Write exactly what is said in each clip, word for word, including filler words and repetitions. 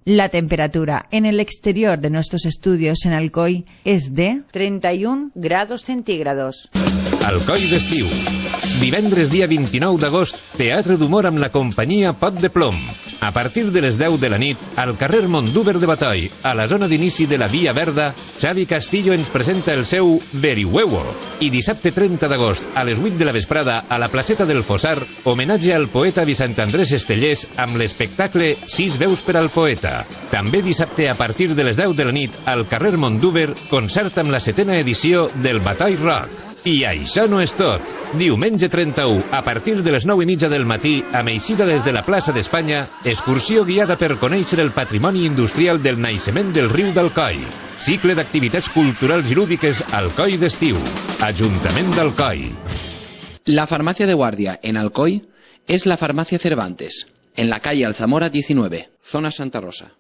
La temperatura en el exterior de nuestros estudios en Alcoi es de treinta y un grados centígrados. Alcoi d'estiu. Divendres dia vint-i-nou d'agost, Teatre d'Humor amb la companyia Pot de Plom. A partir de les deu de la nit, al carrer Mondúber de Batoi, a la zona d'inici de la Via Verda, Xavi Castillo ens presenta el seu Verihuevo. I dissabte trenta d'agost, a les vuit de la vesprada, a la placeta del Fossar, homenatge al poeta Vicent Andrés Estellés amb l'espectacle Sis veus per al poeta. També dissabte a partir de les deu de la nit, al carrer Mondúber, concert amb la setena edició del Batoi Rock. I això no és tot. Diumenge trenta-u, a partir de les nou i mitja del matí, amb eixida des de la plaça d'Espanya, excursió guiada per conèixer el patrimoni industrial del naixement del riu d'Alcoi. Cicle d'activitats culturals i lúdiques Alcoi d'estiu. Ajuntament d'Alcoi. La farmacia de guardia en Alcoi es la farmacia Cervantes, en la calle Alzamora diecinueve, zona Santa Rosa.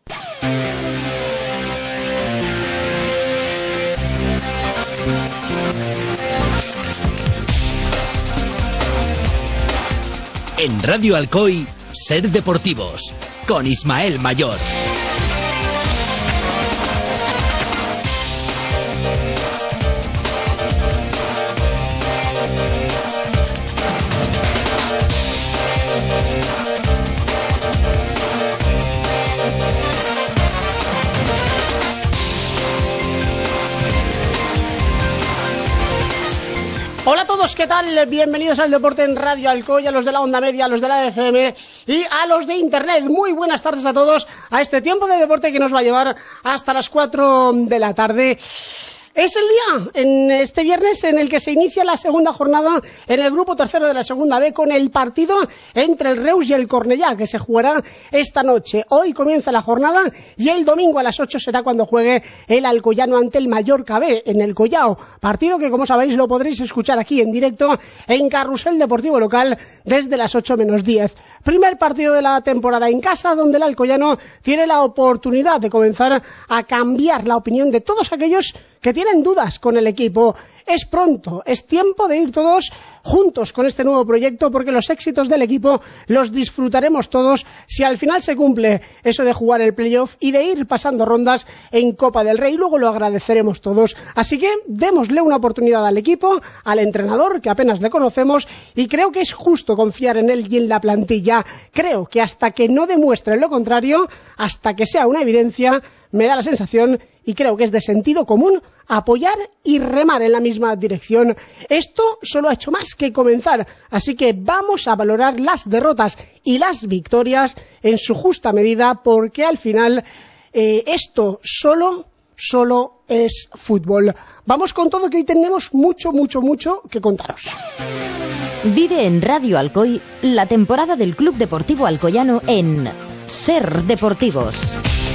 En Radio Alcoi, Ser Deportivos, con Ismael Mayor. Hola a todos, ¿qué tal? Bienvenidos al Deporte en Radio Alcoi, a los de la onda media, a los de la F M y a los de Internet. Muy buenas tardes a todos a este tiempo de deporte que nos va a llevar hasta las cuatro de la tarde. Es el día, en este viernes, en el que se inicia la segunda jornada en el grupo tercero de la segunda B con el partido entre el Reus y el Cornellá, que se jugará esta noche. Hoy comienza la jornada y el domingo a las ocho será cuando juegue el Alcoyano ante el Mallorca B en el Collao. Partido que, como sabéis, lo podréis escuchar aquí en directo en Carrusel Deportivo Local desde las ocho menos diez. Primer partido de la temporada en casa, donde el Alcoyano tiene la oportunidad de comenzar a cambiar la opinión de todos aquellos que tienen dudas con el equipo. Es pronto, es tiempo de ir todos juntos con este nuevo proyecto, porque los éxitos del equipo los disfrutaremos todos si al final se cumple eso de jugar el playoff y de ir pasando rondas en Copa del Rey. Luego lo agradeceremos todos. Así que démosle una oportunidad al equipo, al entrenador, que apenas le conocemos, y creo que es justo confiar en él y en la plantilla. Creo que hasta que no demuestre lo contrario, hasta que sea una evidencia, me da la sensación, y creo que es de sentido común, apoyar y remar en la misma dirección. Esto solo ha hecho más que comenzar, así que vamos a valorar las derrotas y las victorias en su justa medida, porque al final eh, esto solo, solo es fútbol. Vamos con todo, que hoy tenemos mucho, mucho, mucho que contaros. Vive en Radio Alcoi la temporada del Club Deportivo Alcoyano en Ser Deportivos.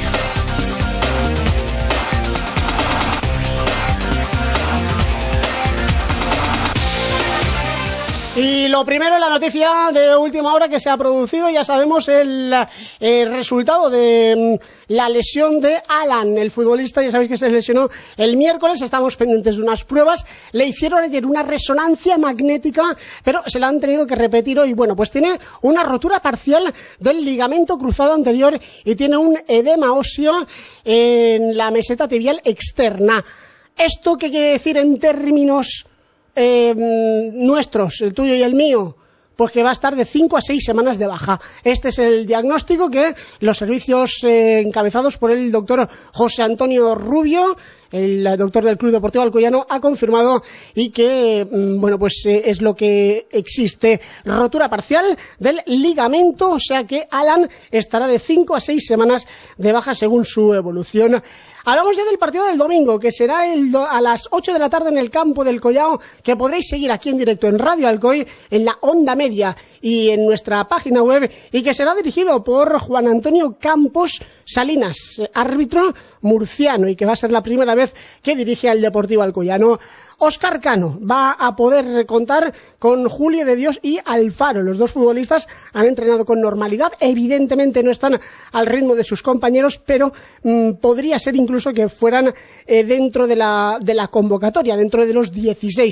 Y lo primero, la noticia de última hora que se ha producido, ya sabemos el, el resultado de la lesión de Alan, el futbolista, ya sabéis que se lesionó el miércoles, estamos pendientes de unas pruebas, le hicieron ayer una resonancia magnética, pero se la han tenido que repetir hoy. Bueno, pues tiene una rotura parcial del ligamento cruzado anterior y tiene un edema óseo en la meseta tibial externa. ¿Esto qué quiere decir en términos Eh, nuestros, el tuyo y el mío? Pues que va a estar de cinco a seis semanas de baja. Este es el diagnóstico que los servicios eh, encabezados por el doctor José Antonio Rubio, el doctor del Club Deportivo Alcoyano, ha confirmado, y que, bueno, pues eh, es lo que existe. Rotura parcial del ligamento, o sea que Alan estará de cinco a seis semanas de baja según su evolución. Hablamos ya del partido del domingo, que será el do, a las ocho de la tarde en el campo del Collao, que podréis seguir aquí en directo en Radio Alcoi, en la onda media y en nuestra página web, y que será dirigido por Juan Antonio Campos Salinas, árbitro murciano, y que va a ser la primera vez que dirige al Deportivo Alcoyano. Óscar Cano va a poder contar con Julio de Dios y Alfaro. Los dos futbolistas han entrenado con normalidad, evidentemente no están al ritmo de sus compañeros, pero mmm, podría ser incluso que fueran eh, dentro de la, de la convocatoria, dentro de los dieciséis.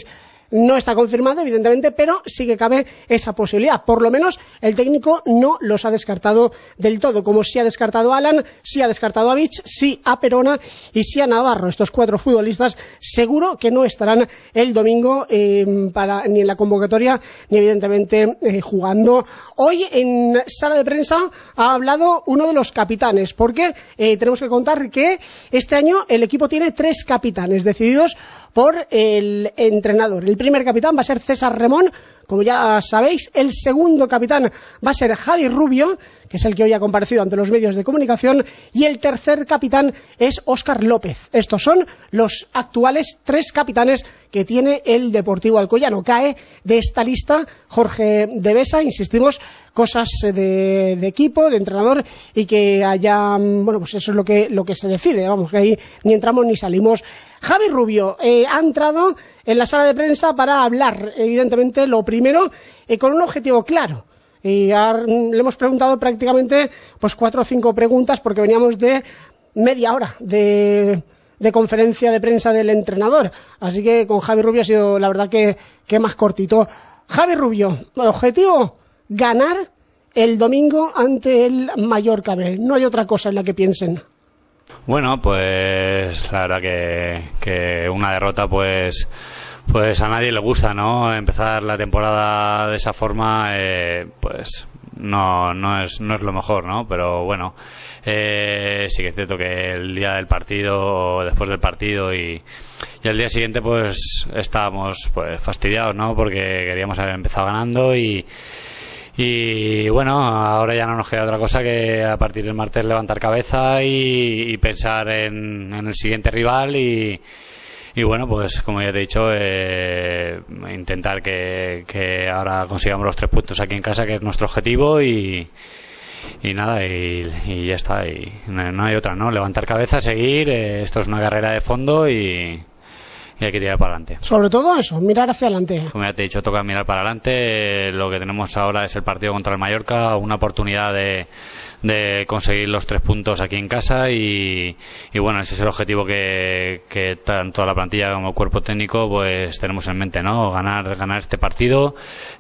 no está confirmado, evidentemente, pero sí que cabe esa posibilidad. Por lo menos el técnico no los ha descartado del todo, como sí ha descartado a Alan, sí ha descartado a Vich, sí a Perona y sí a Navarro. Estos cuatro futbolistas seguro que no estarán el domingo eh, para, ni en la convocatoria ni evidentemente eh, jugando. Hoy en sala de prensa ha hablado uno de los capitanes, porque eh, tenemos que contar que este año el equipo tiene tres capitanes decididos por el entrenador. El primer capitán va a ser César Remón, como ya sabéis. El segundo capitán va a ser Javi Rubio, que es el que hoy ha comparecido ante los medios de comunicación, y el tercer capitán es Óscar López. Estos son los actuales tres capitanes que tiene el Deportivo Alcoyano. Cae de esta lista Jorge Devesa, insistimos, cosas de, de equipo, de entrenador, y que haya, bueno, pues eso es lo que, lo que se decide, vamos, que ahí ni entramos ni salimos. Javi Rubio eh, ha entrado en la sala de prensa para hablar, evidentemente, lo primero, eh, con un objetivo claro. Y a, le hemos preguntado prácticamente pues cuatro o cinco preguntas, porque veníamos de media hora de, de conferencia de prensa del entrenador. Así que con Javi Rubio ha sido, la verdad, que, que más cortito. Javi Rubio, el objetivo, ganar el domingo ante el Mallorca B. No hay otra cosa en la que piensen. Bueno, pues la verdad que, que una derrota pues pues a nadie le gusta, ¿no? Empezar la temporada de esa forma eh, pues no no es no es lo mejor, ¿no? Pero bueno, eh, sí que es cierto que el día del partido o después del partido y, y el día siguiente pues estábamos pues fastidiados, ¿no? Porque queríamos haber empezado ganando y Y bueno, ahora ya no nos queda otra cosa que a partir del martes levantar cabeza y, y pensar en, en el siguiente rival y, y bueno, pues como ya te he dicho, eh, intentar que, que ahora consigamos los tres puntos aquí en casa, que es nuestro objetivo, y, y nada, y, y ya está, y no, no hay otra, ¿no? Levantar cabeza, seguir, eh, esto es una carrera de fondo y... y hay que tirar para adelante. Sobre todo eso, mirar hacia adelante. Como ya te he dicho, toca mirar para adelante. Lo que tenemos ahora es el partido contra el Mallorca, una oportunidad de, de conseguir los tres puntos aquí en casa y, y bueno, ese es el objetivo que, que tanto la plantilla como el cuerpo técnico pues tenemos en mente, ¿no? Ganar, ganar este partido,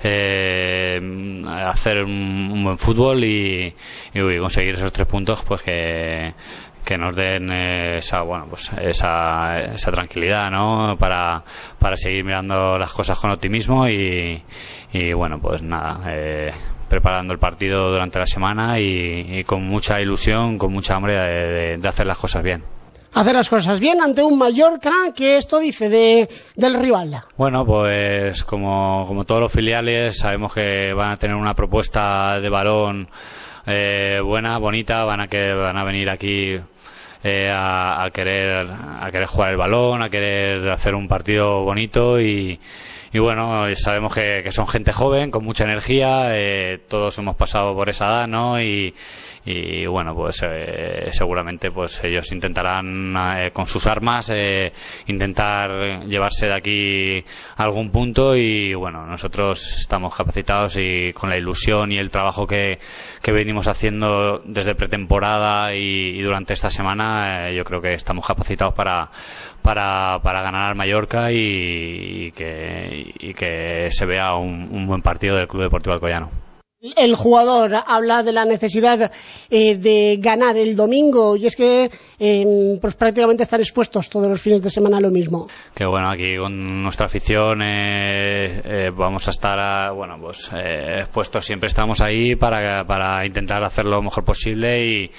eh, hacer un, un buen fútbol y, y conseguir esos tres puntos pues que que nos den esa bueno pues esa esa tranquilidad, ¿no? para para seguir mirando las cosas con optimismo y, y bueno, pues nada, eh, preparando el partido durante la semana y, y con mucha ilusión, con mucha hambre de, de, de hacer las cosas bien. Hacer las cosas bien ante un Mallorca que esto dice de del rival. Bueno, pues como como todos los filiales sabemos que van a tener una propuesta de balón Eh, buena, bonita, van a que van a venir aquí eh, a, a querer a querer jugar el balón, a querer hacer un partido bonito y, y bueno, sabemos que, que son gente joven con mucha energía, eh, todos hemos pasado por esa edad, ¿no? Y, y bueno, pues eh, seguramente pues ellos intentarán eh, con sus armas eh, intentar llevarse de aquí algún punto y bueno, nosotros estamos capacitados y con la ilusión y el trabajo que, que venimos haciendo desde pretemporada y, y durante esta semana eh, yo creo que estamos capacitados para para, para ganar al Mallorca y, y que y que se vea un, un buen partido del Club Deportivo Alcoyano. El jugador habla de la necesidad eh, de ganar el domingo y es que eh, pues prácticamente están expuestos todos los fines de semana a lo mismo. Que bueno, aquí con nuestra afición eh, eh, vamos a estar a, bueno pues eh, expuestos, siempre estamos ahí para, para intentar hacer lo mejor posible y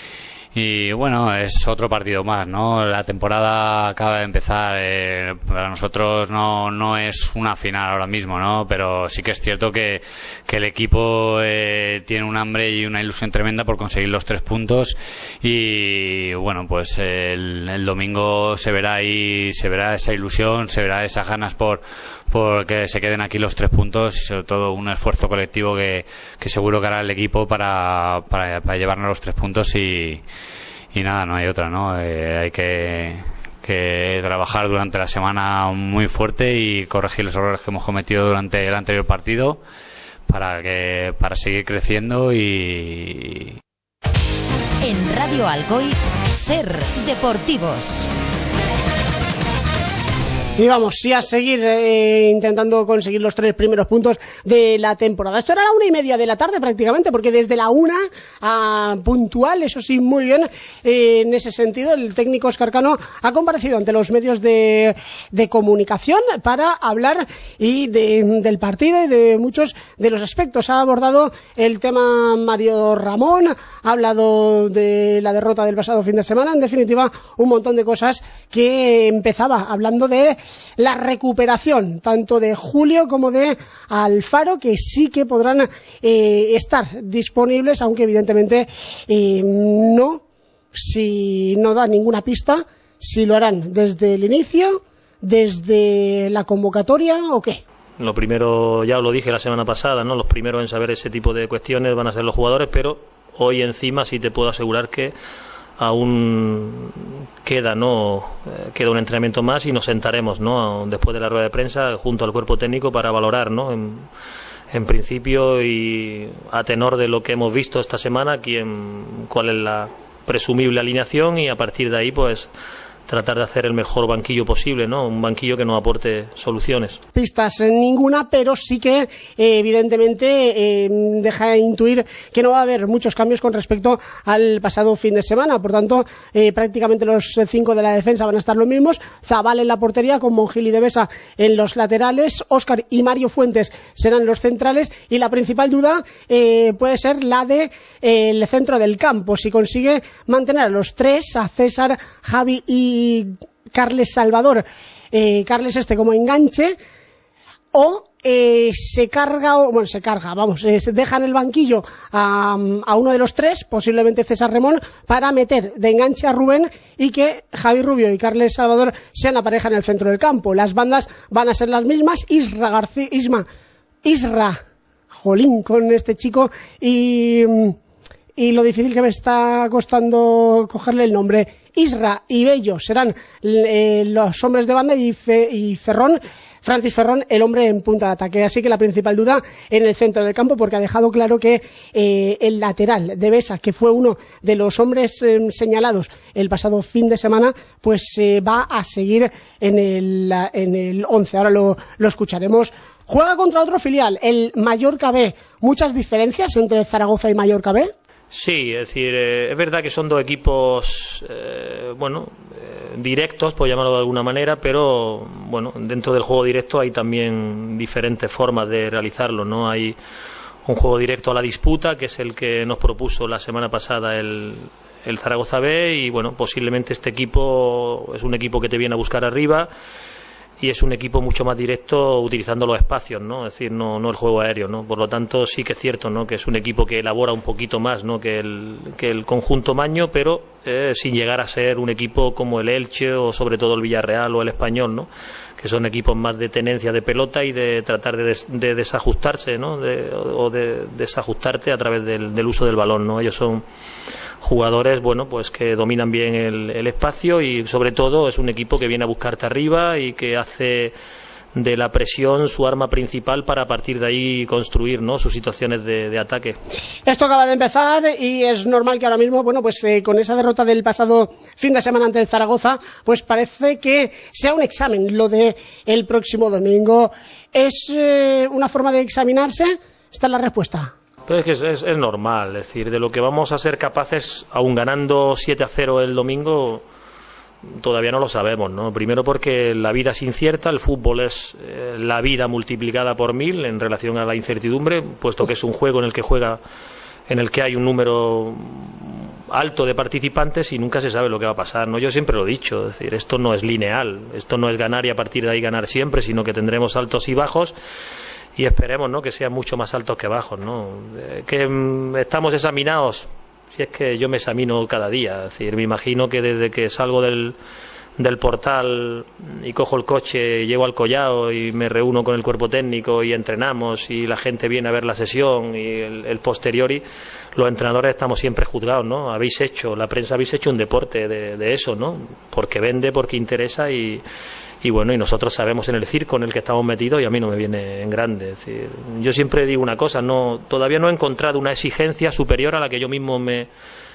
Y bueno, es otro partido más, ¿no? La temporada acaba de empezar, eh, para nosotros no no es una final ahora mismo, ¿no? Pero sí que es cierto que, que el equipo eh, tiene un hambre y una ilusión tremenda por conseguir los tres puntos y bueno, pues el, el domingo se verá ahí, se verá esa ilusión, se verá esas ganas por, por que se queden aquí los tres puntos y sobre todo un esfuerzo colectivo que, que seguro que hará el equipo para, para, para llevarnos los tres puntos y Y nada, no hay otra, ¿no? Eh, hay que, que trabajar durante la semana muy fuerte y corregir los errores que hemos cometido durante el anterior partido para que para seguir creciendo y... En Radio Alcoy, Ser Deportivos. Y vamos, sí, a seguir eh, intentando conseguir los tres primeros puntos de la temporada. Esto era la una y media de la tarde prácticamente, porque desde la una a puntual, eso sí, muy bien, eh, en ese sentido, el técnico Óscar Cano ha comparecido ante los medios de, de comunicación para hablar y de, del partido y de muchos de los aspectos. Ha abordado el tema Mario Ramón, ha hablado de la derrota del pasado fin de semana, en definitiva, un montón de cosas que empezaba hablando de la recuperación tanto de Julio como de Alfaro, que sí que podrán eh, estar disponibles, aunque evidentemente eh, no, si no da ninguna pista, si lo harán desde el inicio, desde la convocatoria o qué. Lo primero, ya os lo dije la semana pasada, ¿no? Los primeros en saber ese tipo de cuestiones van a ser los jugadores, pero hoy encima sí te puedo asegurar que aún queda no eh, queda un entrenamiento más y nos sentaremos, ¿no?, después de la rueda de prensa junto al cuerpo técnico para valorar, ¿no?, en, en principio y a tenor de lo que hemos visto esta semana, quién, cuál es la presumible alineación, y a partir de ahí pues tratar de hacer el mejor banquillo posible, ¿no? Un banquillo que nos aporte soluciones. Pistas ninguna, pero sí que eh, evidentemente eh, deja intuir que no va a haber muchos cambios con respecto al pasado fin de semana. Por tanto, eh, prácticamente los cinco de la defensa van a estar los mismos. Zabal en la portería, con Monjil y Devesa en los laterales. Óscar y Mario Fuentes serán los centrales, y la principal duda eh, puede ser la de eh, el centro del campo. Si consigue mantener a los tres, a César, Javi y y Carles Salvador, eh, Carles este como enganche, o eh, se carga, o, bueno, se carga, vamos, eh, se deja en el banquillo a, a uno de los tres, posiblemente César Remón, para meter de enganche a Rubén y que Javi Rubio y Carles Salvador sean la pareja en el centro del campo. Las bandas van a ser las mismas, Isra García, Isma, Isra, jolín con este chico, y... y lo difícil que me está costando cogerle el nombre, Isra y Bello serán eh, los hombres de banda, y, Fe, y Ferrón, Francis Ferrón, el hombre en punta de ataque. Así que la principal duda en el centro del campo, porque ha dejado claro que eh, el lateral de Besa, que fue uno de los hombres eh, señalados el pasado fin de semana, pues eh, va a seguir en el, en el once. Ahora lo, lo escucharemos. Juega contra otro filial, el Mallorca B. ¿Muchas diferencias entre Zaragoza y Mallorca B? Sí, es decir, eh, es verdad que son dos equipos, eh, bueno, eh, directos, por llamarlo de alguna manera, pero, bueno, dentro del juego directo hay también diferentes formas de realizarlo, ¿no? Hay un juego directo a la disputa, que es el que nos propuso la semana pasada el, el Zaragoza B, y, bueno, posiblemente este equipo es un equipo que te viene a buscar arriba, y es un equipo mucho más directo utilizando los espacios, ¿no? Es decir, no, no el juego aéreo, ¿no? Por lo tanto, sí que es cierto, ¿no?, que es un equipo que elabora un poquito más, ¿no?, que el, que el conjunto maño, pero eh, sin llegar a ser un equipo como el Elche o sobre todo el Villarreal o el Español, ¿no?, que son equipos más de tenencia de pelota y de tratar de, des, de desajustarse, ¿no?, de, o de desajustarte a través del, del uso del balón, ¿no? Ellos son jugadores, bueno, pues que dominan bien el, el espacio, y sobre todo es un equipo que viene a buscarte arriba y que hace de la presión su arma principal para a partir de ahí construir, ¿no?, sus situaciones de, de ataque. Esto acaba de empezar y es normal que ahora mismo, bueno, pues eh, con esa derrota del pasado fin de semana ante el Zaragoza, pues parece que sea un examen lo de el próximo domingo. ¿Es eh, una forma de examinarse? Esta es la respuesta. Pero es que es, es, es normal, es decir, de lo que vamos a ser capaces, aún ganando siete a cero el domingo, todavía no lo sabemos, ¿no? Primero porque la vida es incierta, el fútbol es eh, la vida multiplicada por mil en relación a la incertidumbre, puesto que es un juego en el que juega, en el que hay un número alto de participantes y nunca se sabe lo que va a pasar, ¿no? Yo siempre lo he dicho, es decir, esto no es lineal, esto no es ganar y a partir de ahí ganar siempre, sino que tendremos altos y bajos. Y esperemos, ¿no?, que sean mucho más altos que bajos, ¿no? Eh, que mm, estamos examinados, si es que yo me examino cada día, es decir, me imagino que desde que salgo del, del portal y cojo el coche, llego al Collao y me reúno con el cuerpo técnico y entrenamos y la gente viene a ver la sesión y el, el posteriori, los entrenadores estamos siempre juzgados, ¿no? Habéis hecho, la prensa habéis hecho un deporte de, de eso, ¿no? Porque vende, porque interesa y... Y bueno, y nosotros sabemos en el circo en el que estamos metidos y a mí no me viene en grande. Es decir, yo siempre digo una cosa, no, todavía no he encontrado una exigencia superior a la que yo mismo me,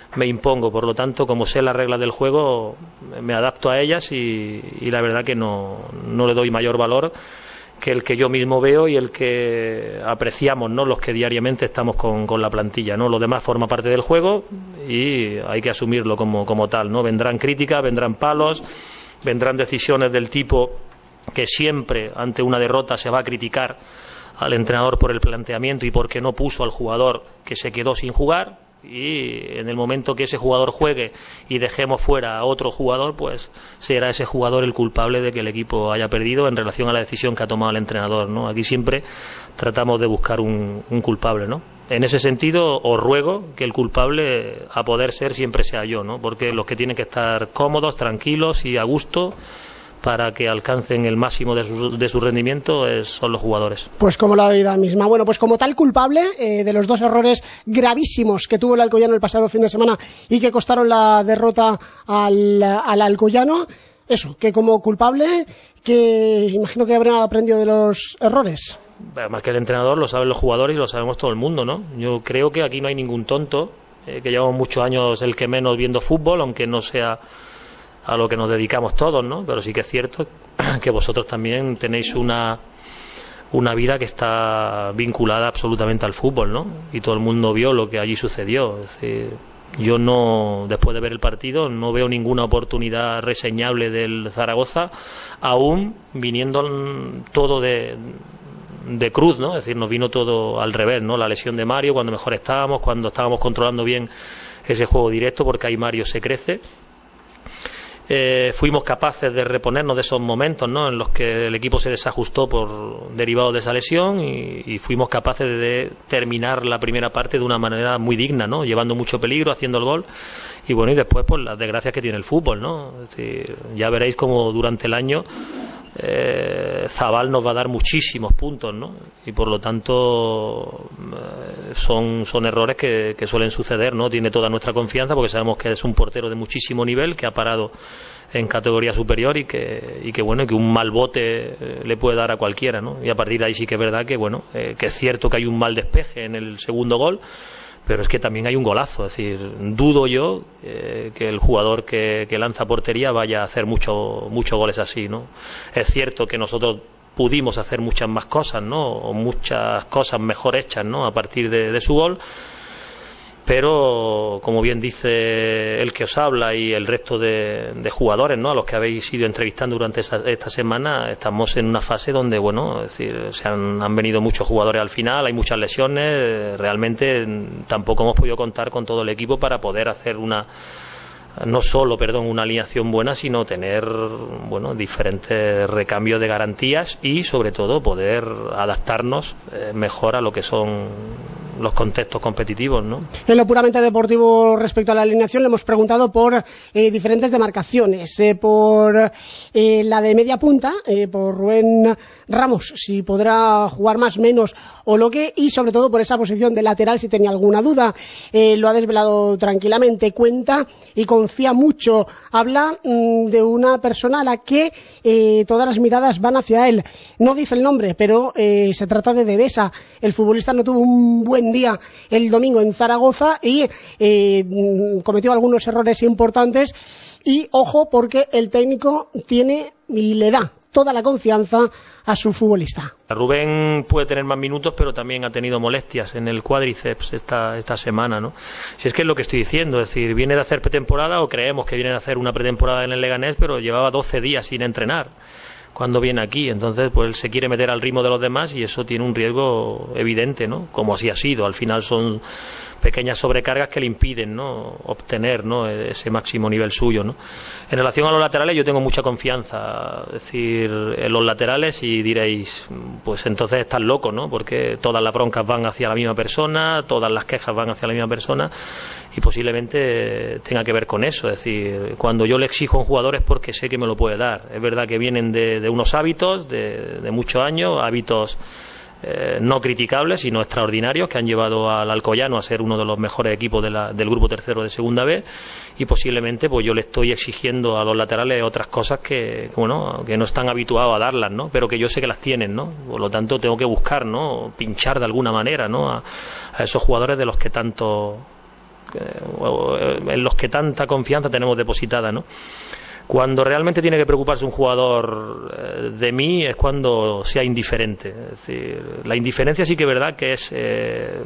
me impongo. Por lo tanto, como sé las reglas del juego, me adapto a ellas y, y la verdad que no, no le doy mayor valor que el que yo mismo veo y el que apreciamos, ¿no?, los que diariamente estamos con, con la plantilla, ¿no? Lo demás forma parte del juego y hay que asumirlo como, como tal, ¿no? Vendrán críticas, vendrán palos, vendrán decisiones del tipo que siempre ante una derrota se va a criticar al entrenador por el planteamiento y porque no puso al jugador que se quedó sin jugar, y en el momento que ese jugador juegue y dejemos fuera a otro jugador, pues será ese jugador el culpable de que el equipo haya perdido en relación a la decisión que ha tomado el entrenador, ¿no? Aquí siempre tratamos de buscar un, un culpable, ¿no? En ese sentido os ruego que el culpable, a poder ser, siempre sea yo, ¿no? Porque los que tienen que estar cómodos, tranquilos y a gusto para que alcancen el máximo de su, de su rendimiento es, son los jugadores. Pues como la vida misma. Bueno, pues como tal culpable eh, de los dos errores gravísimos que tuvo el Alcoyano el pasado fin de semana y que costaron la derrota al, al Alcoyano, eso, que como culpable, que imagino que habrán aprendido de los errores. Más que el entrenador, lo saben los jugadores y lo sabemos todo el mundo, ¿no? Yo creo que aquí no hay ningún tonto, eh, que llevamos muchos años el que menos viendo fútbol, aunque no sea a lo que nos dedicamos todos, ¿no? Pero sí que es cierto que vosotros también tenéis una una vida que está vinculada absolutamente al fútbol, ¿no? Y todo el mundo vio lo que allí sucedió. Es decir, yo no, después de ver el partido, no veo ninguna oportunidad reseñable del Zaragoza, aún viniendo todo de de cruz, ¿no? Es decir, nos vino todo al revés, ¿no? La lesión de Mario, cuando mejor estábamos, cuando estábamos controlando bien ese juego directo, porque ahí Mario se crece. Eh, fuimos capaces de reponernos de esos momentos, ¿no?, en los que el equipo se desajustó por derivado de esa lesión y, y fuimos capaces de, de terminar la primera parte de una manera muy digna, ¿no?, llevando mucho peligro, haciendo el gol y bueno, y después pues las desgracias que tiene el fútbol, ¿no? Es decir, ya veréis como durante el año eh, Zabal nos va a dar muchísimos puntos, ¿no? Y por lo tanto eh, son, son errores que, que suelen suceder, ¿no? Tiene toda nuestra confianza porque sabemos que es un portero de muchísimo nivel, que ha parado en categoría superior y que, y que bueno, que un mal bote eh, le puede dar a cualquiera, ¿no? Y a partir de ahí sí que es verdad que bueno, eh, que es cierto que hay un mal despeje en el segundo gol, pero es que también hay un golazo. Es decir, dudo yo eh, que el jugador que, que lanza portería vaya a hacer mucho, muchos goles así, ¿no? Es cierto que nosotros pudimos hacer muchas más cosas, ¿no?, o muchas cosas mejor hechas, ¿no?, a partir de, de su gol, pero como bien dice el que os habla y el resto de, de jugadores, ¿no?, a los que habéis ido entrevistando durante esa, esta semana, estamos en una fase donde, bueno, es decir, se han, han venido muchos jugadores al final, hay muchas lesiones, realmente tampoco hemos podido contar con todo el equipo para poder hacer una no solo, perdón, una alineación buena, sino tener, bueno, diferentes recambios de garantías y sobre todo poder adaptarnos eh, mejor a lo que son los contextos competitivos, ¿no? En lo puramente deportivo respecto a la alineación le hemos preguntado por eh, diferentes demarcaciones, eh, por eh, la de media punta, eh, por Rubén Ramos, si podrá jugar más, menos o lo que, y sobre todo por esa posición de lateral si tenía alguna duda. Eh, lo ha desvelado tranquilamente, cuenta y confía mucho, habla mmm, de una persona a la que eh, todas las miradas van hacia él. No dice el nombre, pero eh, se trata de Devesa. El futbolista no tuvo un buen día el domingo en Zaragoza y eh, cometió algunos errores importantes y ojo porque el técnico tiene y le da toda la confianza a su futbolista. Rubén puede tener más minutos, pero también ha tenido molestias en el cuádriceps esta, esta semana, ¿no? Si es que es lo que estoy diciendo, es decir, viene de hacer pretemporada o creemos que viene de hacer una pretemporada en el Leganés, pero llevaba doce días sin entrenar cuando viene aquí, entonces pues él se quiere meter al ritmo de los demás y eso tiene un riesgo evidente, ¿no? Como así ha sido, al final son pequeñas sobrecargas que le impiden, ¿no?, obtener, ¿no?, ese máximo nivel suyo, ¿no? En relación a los laterales yo tengo mucha confianza, es decir, en los laterales, y diréis, pues entonces estás loco, ¿no?, porque todas las broncas van hacia la misma persona, todas las quejas van hacia la misma persona y posiblemente tenga que ver con eso. Es decir, cuando yo le exijo a un jugador es porque sé que me lo puede dar. Es verdad que vienen de, de unos hábitos de, de muchos años, hábitos Eh, no criticables sino extraordinarios que han llevado al Alcoyano a ser uno de los mejores equipos de la, del grupo tercero de segunda B, y posiblemente pues yo le estoy exigiendo a los laterales otras cosas que, bueno, que no están habituados a darlas, ¿no?, pero que yo sé que las tienen, ¿no? Por lo tanto tengo que buscar, ¿no?, pinchar de alguna manera, ¿no?, a, a esos jugadores de los que tanto eh, en los que tanta confianza tenemos depositada, ¿no? Cuando realmente tiene que preocuparse un jugador eh, de mí es cuando sea indiferente. Es decir, la indiferencia sí que es verdad que es eh,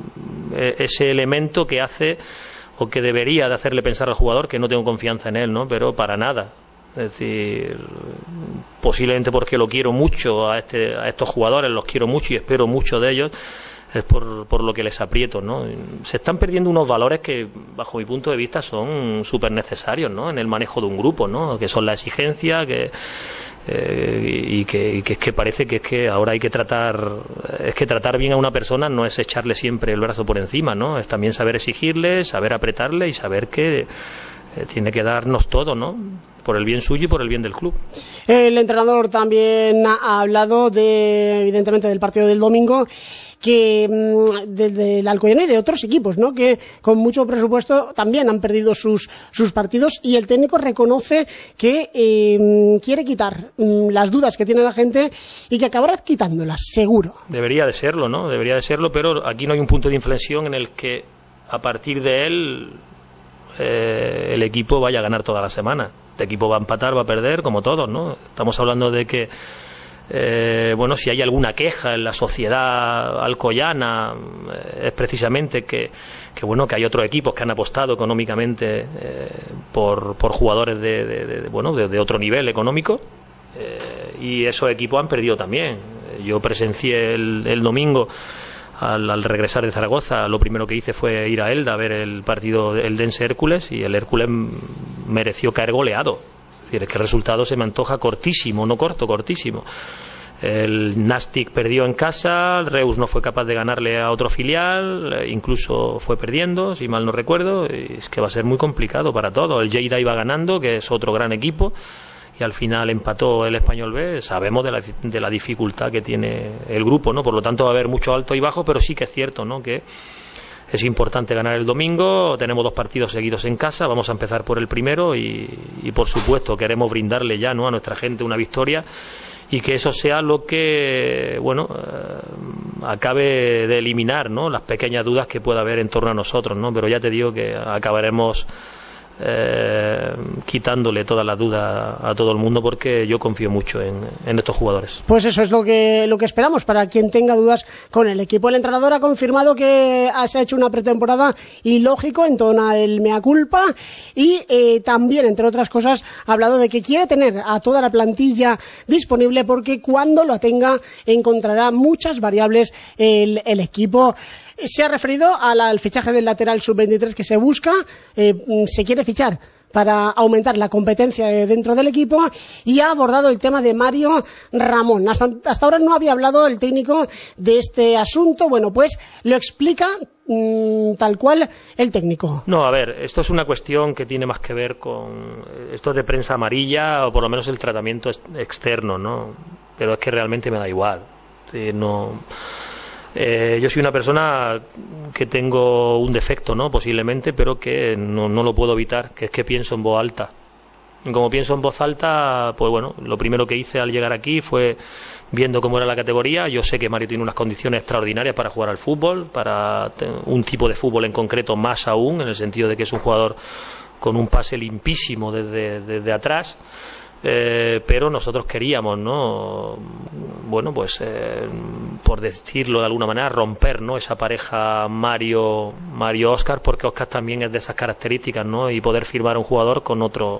ese elemento que hace o que debería de hacerle pensar al jugador que no tengo confianza en él, ¿no? Pero para nada. Es decir, posiblemente porque lo quiero mucho a, este, a estos jugadores, los quiero mucho y espero mucho de ellos, es por, por lo que les aprieto, ¿no? Se están perdiendo unos valores que, bajo mi punto de vista, son súper necesarios, ¿no? En el manejo de un grupo, ¿no? Que son la exigencia, que eh, y, que, y que es que parece que es que ahora hay que tratar, es que tratar bien a una persona no es echarle siempre el brazo por encima, ¿no? Es también saber exigirle, saber apretarle y saber que eh, tiene que darnos todo, ¿no? Por el bien suyo y por el bien del club. El entrenador también ha hablado de, evidentemente, del partido del domingo, que del Alcoyano y de otros equipos, ¿no? Que con mucho presupuesto también han perdido sus sus partidos, y el técnico reconoce que eh, quiere quitar mm, las dudas que tiene la gente y que acabará quitándolas, seguro. Debería de serlo, ¿no? Debería de serlo, pero aquí no hay un punto de inflexión en el que a partir de él eh, el equipo vaya a ganar toda la semana. Este equipo va a empatar, va a perder, como todos, ¿no? Estamos hablando de que Eh, bueno, si hay alguna queja en la sociedad alcoyana eh, es precisamente que, que bueno que hay otros equipos que han apostado económicamente eh, por, por jugadores de, de, de bueno de, de otro nivel económico, eh, y esos equipos han perdido también. Yo presencié el, el domingo al, al regresar de Zaragoza, lo primero que hice fue ir a Elda a ver el partido, el Dense Hércules, y el Hércules mereció caer goleado. Es decir, es que el resultado se me antoja cortísimo, no corto, cortísimo. El Nastic perdió en casa, el Reus no fue capaz de ganarle a otro filial, incluso fue perdiendo, si mal no recuerdo, y es que va a ser muy complicado para todos. El Lleida iba ganando, que es otro gran equipo, y al final empató el Español B. Sabemos de la, de la dificultad que tiene el grupo, ¿no? Por lo tanto va a haber mucho alto y bajo, pero sí que es cierto, ¿no? Que es importante ganar el domingo. Tenemos dos partidos seguidos en casa, vamos a empezar por el primero y, y por supuesto queremos brindarle ya, ¿no?, a nuestra gente una victoria, y que eso sea lo que, bueno, eh, acabe de eliminar, ¿no?, las pequeñas dudas que pueda haber en torno a nosotros, ¿no? Pero ya te digo que acabaremos Eh, quitándole todas las dudas a todo el mundo, porque yo confío mucho en, en estos jugadores. Pues eso es lo que lo que esperamos para quien tenga dudas con el equipo. El entrenador ha confirmado que se ha hecho una pretemporada y, lógico, entona el mea culpa, y eh, también, entre otras cosas, ha hablado de que quiere tener a toda la plantilla disponible, porque cuando lo tenga encontrará muchas variables el, el equipo. Se ha referido al, al fichaje del lateral sub veintitrés que se busca, eh, se quiere fichar para aumentar la competencia dentro del equipo, y ha abordado el tema de Mario Ramón. Hasta, hasta ahora no había hablado el técnico de este asunto. Bueno, pues lo explica mmm, tal cual el técnico. No, a ver, esto es una cuestión que tiene más que ver con esto de prensa amarilla, o por lo menos el tratamiento externo, ¿no? Pero es que realmente me da igual. Sí, no... Eh, yo soy una persona que tengo un defecto, ¿no?, posiblemente, pero que no, no lo puedo evitar, que es que pienso en voz alta. Y como pienso en voz alta, pues bueno, lo primero que hice al llegar aquí fue, viendo cómo era la categoría, yo sé que Mario tiene unas condiciones extraordinarias para jugar al fútbol, para un tipo de fútbol en concreto más aún, en el sentido de que es un jugador con un pase limpísimo desde, desde atrás. Eh, pero nosotros queríamos, ¿no?, bueno, pues eh, por decirlo de alguna manera, romper, ¿no?, esa pareja Mario Mario Óscar, porque Óscar también es de esas características, ¿no?, y poder firmar a un jugador con otro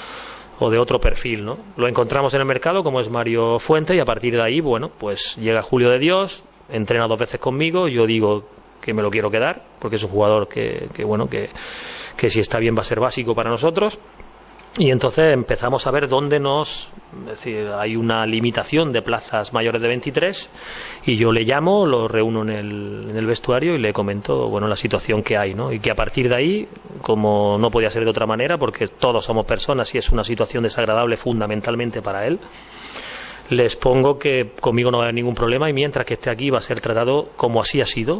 o de otro perfil, ¿no? Lo encontramos en el mercado, como es Mario Fuentes, y a partir de ahí, bueno, pues llega Julio de Dios, entrena dos veces conmigo, yo digo que me lo quiero quedar, porque es un jugador que, que bueno, que, que si está bien va a ser básico para nosotros. Y entonces empezamos a ver dónde nos... Es decir, hay una limitación de plazas mayores de veintitrés, y yo le llamo, lo reúno en el, en el vestuario y le comento, bueno, la situación que hay, ¿no? Y que a partir de ahí, como no podía ser de otra manera, porque todos somos personas y es una situación desagradable fundamentalmente para él, les pongo que conmigo no va a haber ningún problema, y mientras que esté aquí va a ser tratado como así ha sido,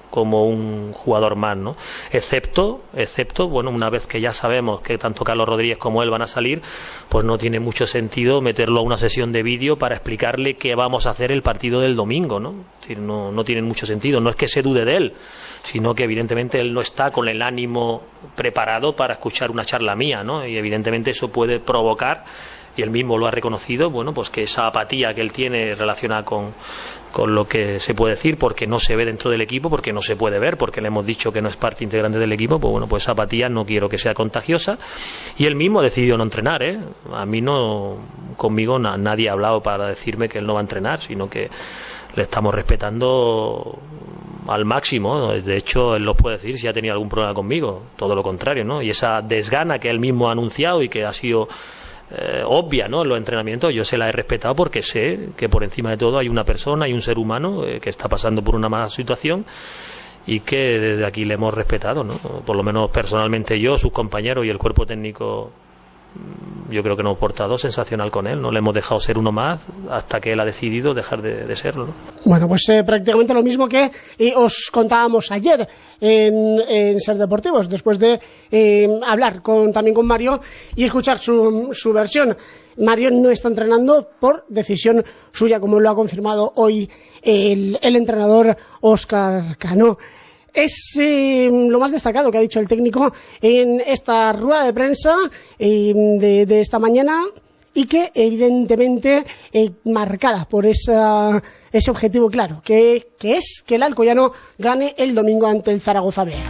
como un jugador más, ¿no? Excepto, excepto, bueno, una vez que ya sabemos que tanto Carlos Rodríguez como él van a salir, pues no tiene mucho sentido meterlo a una sesión de vídeo para explicarle qué vamos a hacer el partido del domingo, ¿no? Es decir, no, no tiene mucho sentido. No es que se dude de él, sino que evidentemente él no está con el ánimo preparado para escuchar una charla mía, ¿no? Y evidentemente eso puede provocar, y él mismo lo ha reconocido, bueno, pues que esa apatía que él tiene relacionada con, con lo que se puede decir, porque no se ve dentro del equipo, porque no se puede ver, porque le hemos dicho que no es parte integrante del equipo, pues bueno, pues esa apatía no quiero que sea contagiosa, y él mismo ha decidido no entrenar, ¿eh? A mí no, conmigo na, nadie ha hablado para decirme que él no va a entrenar, sino que le estamos respetando al máximo. De hecho, él lo puede decir si ha tenido algún problema conmigo, todo lo contrario, ¿no? Y esa desgana que él mismo ha anunciado y que ha sido Eh, obvia, ¿no? En los entrenamientos yo se la he respetado porque sé que por encima de todo hay una persona, hay un ser humano eh, que está pasando por una mala situación y que desde aquí le hemos respetado, ¿no? Por lo menos personalmente yo, sus compañeros y el cuerpo técnico, yo creo que nos hemos portado sensacional con él, no le hemos dejado ser uno más hasta que él ha decidido dejar de, de serlo, ¿no? Bueno, pues eh, prácticamente lo mismo que eh, os contábamos ayer en, en Ser Deportivos, después de eh, hablar con, también con Mario y escuchar su, su versión. Mario no está entrenando por decisión suya, como lo ha confirmado hoy el, el entrenador Óscar Cano. Es eh, lo más destacado que ha dicho el técnico en esta rueda de prensa eh, de, de esta mañana, y que evidentemente eh, marcada por esa, ese objetivo claro, que, que es que el Alcoyano gane el domingo ante el Zaragoza B.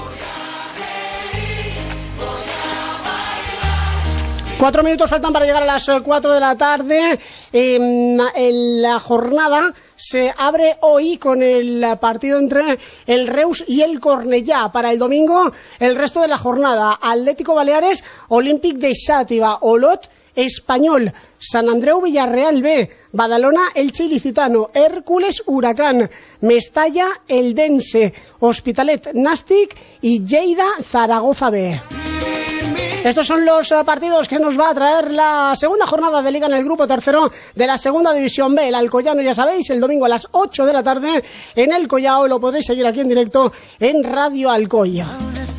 Cuatro minutos faltan para llegar a las cuatro de la tarde. Eh, en la jornada se abre hoy con el partido entre el Reus y el Cornellá. Para el domingo, el resto de la jornada: Atlético Baleares, Olímpic de Xàtiva, Olot, Español, Sant Andreu Villarreal B, Badalona Elche Ilicitano, Hércules Huracán, Mestalla Eldense, Hospitalet Nàstic y Lleida Zaragoza B. Estos son los partidos que nos va a traer la segunda jornada de Liga en el grupo tercero de la segunda división B. El Alcoyano, ya sabéis, el domingo a las ocho de la tarde en el Collao. Lo podréis seguir aquí en directo en Radio Alcoya.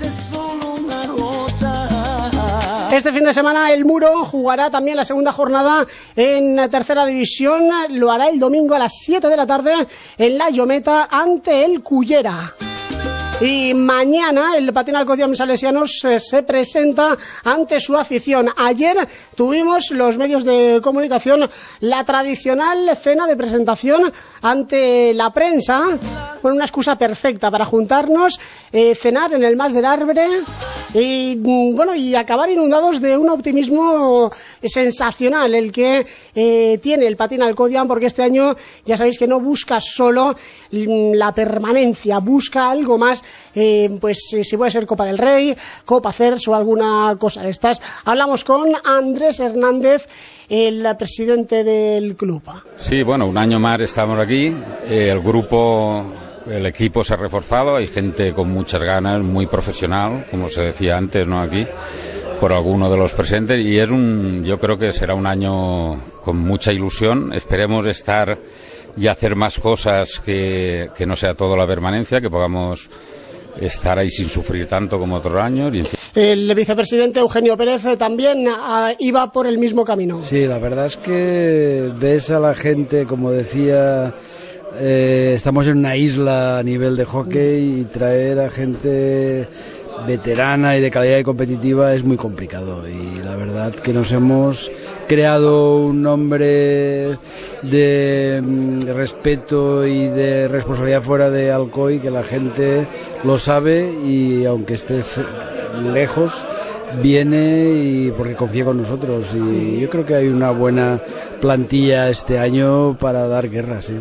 Este fin de semana el Muro jugará también la segunda jornada en tercera división. Lo hará el domingo a las siete de la tarde en la Llometa ante el Cullera. Y mañana el Patín Alcoyano Salesianos eh, se presenta ante su afición. Ayer tuvimos los medios de comunicación la tradicional cena de presentación ante la prensa, con una excusa perfecta para juntarnos, eh, cenar en el Mas del Arbre y, bueno, y acabar inundados de un optimismo sensacional el que eh, tiene el Patín Alcoyano, porque este año ya sabéis que no busca solo la permanencia, busca algo más. Eh, pues si puede ser Copa del Rey, Copa Cers o alguna cosa de estas. Hablamos con Andrés Hernández, el presidente del club. Sí, bueno, un año más estamos aquí. Eh, el grupo, el equipo se ha reforzado. Hay gente con muchas ganas, muy profesional, como se decía antes, ¿no? Aquí, por alguno de los presentes. Y es un, yo creo que será un año con mucha ilusión. Esperemos estar y hacer más cosas, que, que no sea todo la permanencia, que podamos estar ahí sin sufrir tanto como otros años. Y... El vicepresidente Eugenio Pérez también uh, iba por el mismo camino. Sí, la verdad es que ves a la gente, como decía, eh, estamos en una isla a nivel de hockey, y traer a gente veterana y de calidad y competitiva es muy complicado, y la verdad que nos hemos creado un nombre de respeto y de responsabilidad fuera de Alcoy, que la gente lo sabe, y aunque esté lejos viene y porque confía con nosotros, y yo creo que hay una buena plantilla este año para dar guerra, sí.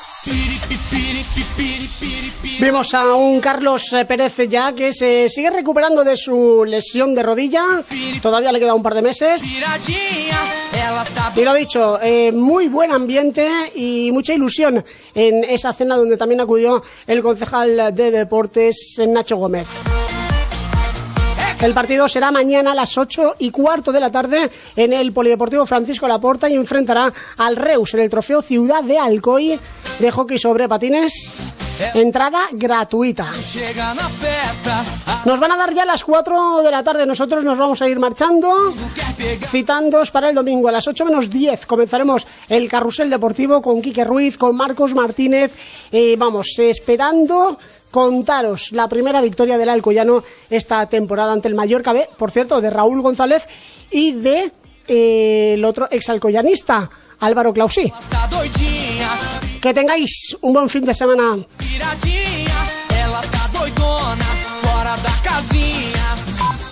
Vemos a un Carlos Pérez ya que se sigue recuperando de su lesión de rodilla. Todavía le queda un par de meses. Y lo dicho, eh, muy buen ambiente y mucha ilusión en esa cena donde también acudió el concejal de deportes, Nacho Gómez. El partido será mañana a las ocho y cuarto de la tarde en el Polideportivo Francisco Laporta, y enfrentará al Reus en el trofeo Ciudad de Alcoy de hockey sobre patines. entrada gratuita. Nos van a dar ya las cuatro de la tarde, nosotros nos vamos a ir marchando, citándoos para el domingo a las ocho menos diez. Comenzaremos el carrusel deportivo con Quique Ruiz, con Marcos Martínez, eh, vamos, esperando contaros la primera victoria del Alcoyano esta temporada ante el Mallorca B, por cierto, de Raúl González y de eh, el otro exalcoyanista, Álvaro Clausí. Que tengáis un buen fin de semana.